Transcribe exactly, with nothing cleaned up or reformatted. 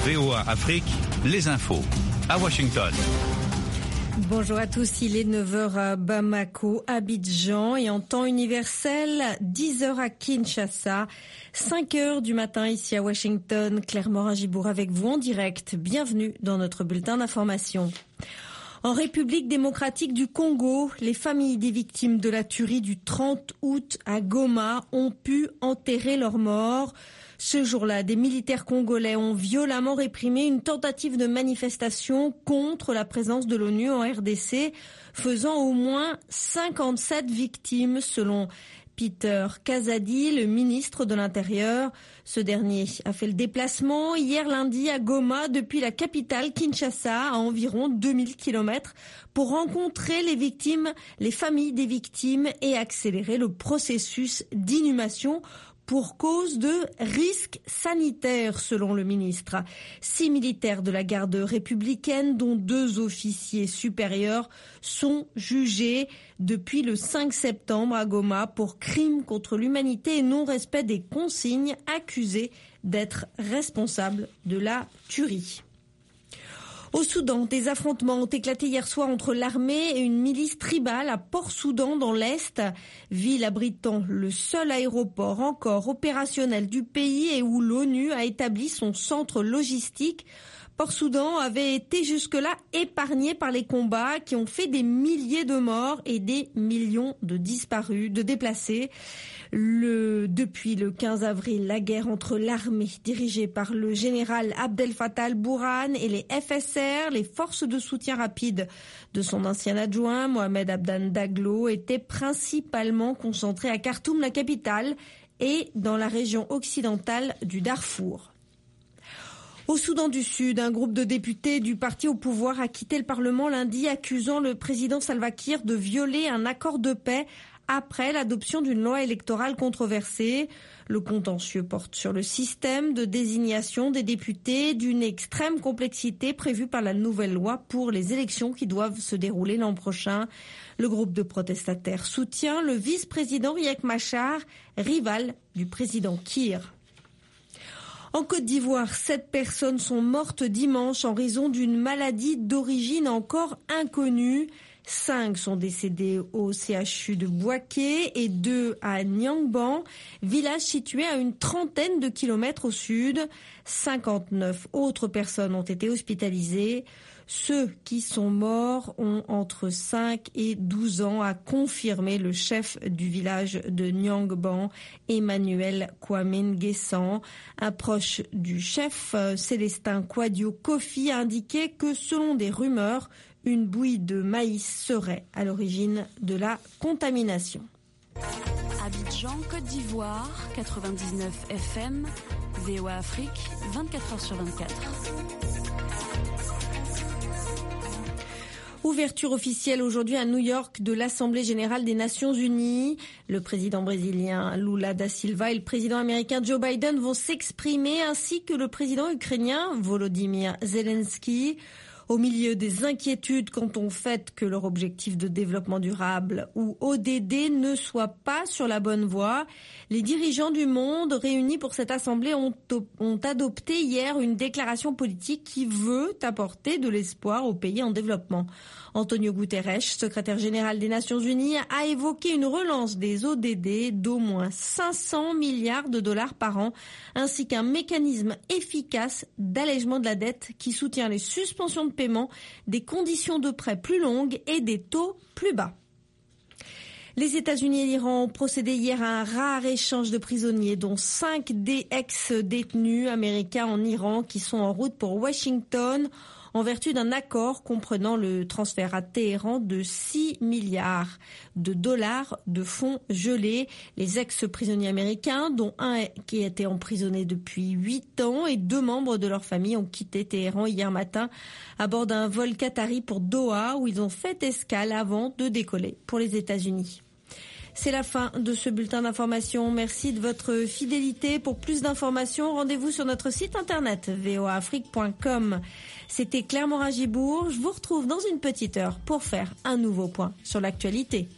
V O A Afrique, les infos à Washington. Bonjour à tous, il est neuf heures à Bamako, Abidjan et en temps universel, dix heures à Kinshasa, cinq heures du matin ici à Washington. Claire Morin-Gibour avec vous en direct. Bienvenue dans notre bulletin d'information. En République démocratique du Congo, les familles des victimes de la tuerie du trente août à Goma ont pu enterrer leurs morts. Ce jour-là, des militaires congolais ont violemment réprimé une tentative de manifestation contre la présence de l'ONU en R D C, faisant au moins cinquante-sept victimes selon Peter Kazadi, le ministre de l'Intérieur. Ce dernier a fait le déplacement hier lundi à Goma depuis la capitale Kinshasa à environ deux mille kilomètres pour rencontrer les victimes, les familles des victimes et accélérer le processus d'inhumation pour cause de risques sanitaires, selon le ministre. Six militaires de la garde républicaine, dont deux officiers supérieurs, sont jugés depuis le cinq septembre à Goma pour crimes contre l'humanité et non-respect des consignes, accusés d'être responsables de la tuerie. Au Soudan, des affrontements ont éclaté hier soir entre l'armée et une milice tribale à Port-Soudan dans l'Est, ville abritant le seul aéroport encore opérationnel du pays et où l'ONU a établi son centre logistique. Port-Soudan avait été jusque-là épargné par les combats qui ont fait des milliers de morts et des millions de disparus, de déplacés. Le, depuis le quinze avril, la guerre entre l'armée dirigée par le général Abdel Fattah al-Burhan et les F S R, les forces de soutien rapide de son ancien adjoint Mohamed Abdan Daglo, était principalement concentrée à Khartoum, la capitale, et dans la région occidentale du Darfour. Au Soudan du Sud, un groupe de députés du parti au pouvoir a quitté le Parlement lundi, accusant le président Salva Kiir de violer un accord de paix après l'adoption d'une loi électorale controversée. Le contentieux porte sur le système de désignation des députés d'une extrême complexité prévue par la nouvelle loi pour les élections qui doivent se dérouler l'an prochain. Le groupe de protestataires soutient le vice-président Riek Machar, rival du président Kiir. En Côte d'Ivoire, sept personnes sont mortes dimanche en raison d'une maladie d'origine encore inconnue. Cinq sont décédés au C H U de Bouaké et deux à Nyangban, village situé à une trentaine de kilomètres au sud. cinquante-neuf autres personnes ont été hospitalisées. Ceux qui sont morts ont entre cinq et douze ans, a confirmé le chef du village de Nyangban, Emmanuel Kwame Nguessan. Un proche du chef, Célestin Kwadio Kofi, a indiqué que selon des rumeurs, une bouillie de maïs serait à l'origine de la contamination. Abidjan, Côte d'Ivoire, quatre-vingt-dix-neuf F M, V O A Afrique, vingt-quatre heures sur vingt-quatre. Ouverture officielle aujourd'hui à New York de l'Assemblée générale des Nations unies. Le président brésilien Lula da Silva et le président américain Joe Biden vont s'exprimer, ainsi que le président ukrainien Volodymyr Zelensky. Au milieu des inquiétudes quant au fait que leur objectif de développement durable, ou O D D, ne soit pas sur la bonne voie, les dirigeants du monde réunis pour cette assemblée ont, ont adopté hier une déclaration politique qui veut apporter de l'espoir aux pays en développement. Antonio Guterres, secrétaire général des Nations Unies, a évoqué une relance des O D D d'au moins cinq cents milliards de dollars par an, ainsi qu'un mécanisme efficace d'allègement de la dette qui soutient les suspensions de paiement, des conditions de prêt plus longues et des taux plus bas. Les États-Unis et l'Iran ont procédé hier à un rare échange de prisonniers, dont cinq des ex-détenus américains en Iran qui sont en route pour Washington, en vertu d'un accord comprenant le transfert à Téhéran de six milliards de dollars de fonds gelés. Les ex-prisonniers américains, dont un qui a été emprisonné depuis huit ans et deux membres de leur famille, ont quitté Téhéran hier matin à bord d'un vol qatari pour Doha, où ils ont fait escale avant de décoller pour les États-Unis. C'est la fin de ce bulletin d'information. Merci de votre fidélité. Pour plus d'informations, rendez-vous sur notre site internet v o a afrique point com. C'était Claire Morin-Gibour. Je vous retrouve dans une petite heure pour faire un nouveau point sur l'actualité.